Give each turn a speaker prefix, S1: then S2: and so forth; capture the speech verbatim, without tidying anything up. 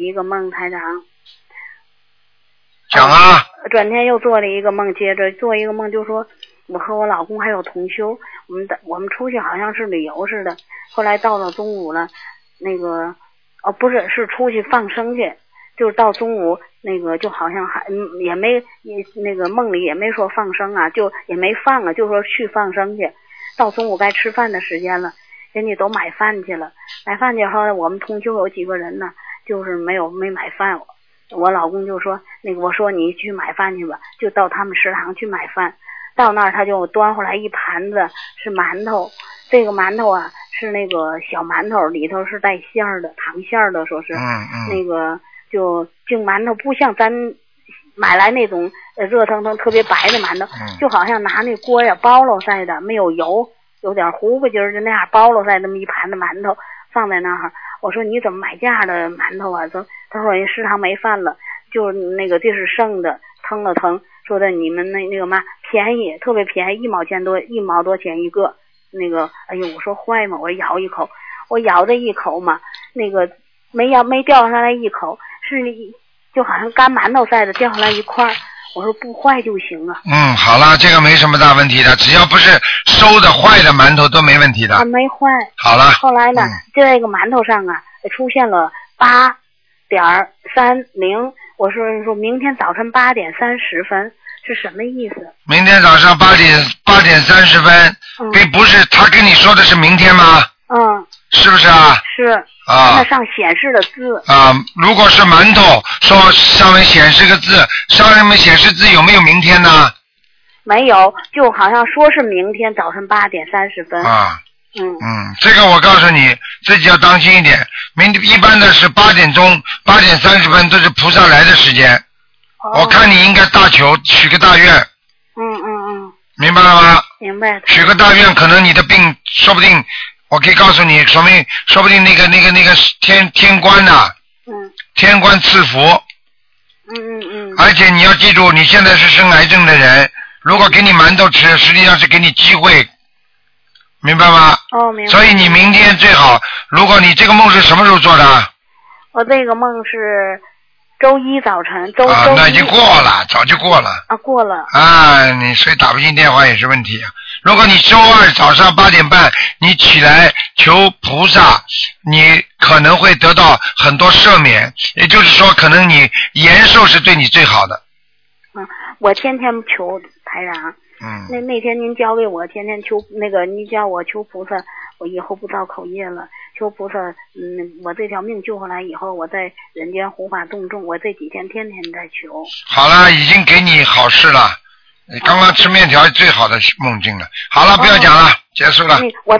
S1: 一个梦，台长。
S2: 讲啊。
S1: 转天又做了一个梦，接着做一个梦，就说我和我老公还有同修，我们的我们出去好像是旅游似的。后来到了中午了，那个哦不是是出去放生去，就是到中午那个就好像还也没也那个梦里也没说放生啊，就也没放啊，就说去放生去。到中午该吃饭的时间了，人家都买饭去了。买饭去后，我们同修有几个人呢，就是没有没买饭。我老公就说那个我说你去买饭去吧，就到他们食堂去买饭。到那儿他就端回来一盘子是馒头，这个馒头啊是那个小馒头，里头是带馅儿的，糖馅儿的，说是、
S2: 嗯嗯、
S1: 那个就净馒头，不像咱买来那种呃热腾腾特别白的馒头、
S2: 嗯、
S1: 就好像拿那锅呀包了晒的，没有油，有点糊不筋儿，就那样包了晒那么一盘子馒头放在那儿。我说你怎么买这样的馒头啊？说他说人食堂没饭了，就那个这是剩的，腾了腾，说的你们那那个嘛便宜，特别便宜，一毛钱多，一毛多钱一个。那个哎呦，我说坏嘛，我咬一口，我咬这一口嘛，那个没咬没掉下来一口，是就好像干馒头似的掉下来一块。我说不坏就行啊。
S2: 嗯，好了，这个没什么大问题的，只要不是收的坏的馒头都没问题的。
S1: 啊，没坏。
S2: 好了。
S1: 后来呢，
S2: 嗯、
S1: 这个馒头上啊出现了八点三零，我说说明天早晨八点三十分是什么意思？明天早上八点
S2: 八点三十分，并、嗯、不是他跟你说的是明天吗？
S1: 嗯。
S2: 是不是啊？
S1: 是。
S2: 啊。
S1: 那上显示的字。
S2: 啊，如果是馒头，说上面显示个字，上面显示字有没有明天呢？
S1: 没有，就好像说是明天早晨八点三十分。
S2: 啊。
S1: 嗯。
S2: 嗯，这个我告诉你，自己要当心一点。明一般的是八点钟，八点三十分都是菩萨来的时间。哦。我看你应该大求许个大愿。
S1: 嗯嗯嗯。
S2: 明白了吗？
S1: 明白。
S2: 许个大愿，可能你的病说不定。我可以告诉你，说明说不定那个那个那个天天官呐、啊，
S1: 嗯，
S2: 天官赐福，
S1: 嗯嗯嗯，
S2: 而且你要记住，你现在是生癌症的人，如果给你馒头吃，实际上是给你机会，明白吗？
S1: 哦，明白。
S2: 所以你明天最好，如果你这个梦是什么时候做的？
S1: 我这个梦是周一早晨，周
S2: 啊，
S1: 周一
S2: 那已经过了，早就过了。
S1: 啊，过了。
S2: 啊，你所以打不进电话也是问题啊。如果你周二早上八点半你起来求菩萨，你可能会得到很多赦免，也就是说可能你延寿是对你最好的。
S1: 嗯，我天天求台长。
S2: 嗯。
S1: 那那天您教给我天天求那个，您叫我求菩萨，我以后不造口业了。求菩萨，嗯，我这条命救回来以后，我在人间护法动众，我这几天天天在求。
S2: 好了，已经给你好事了。你刚刚吃面条最好的梦境了。好了，不要讲了，哦、结束了。
S1: 我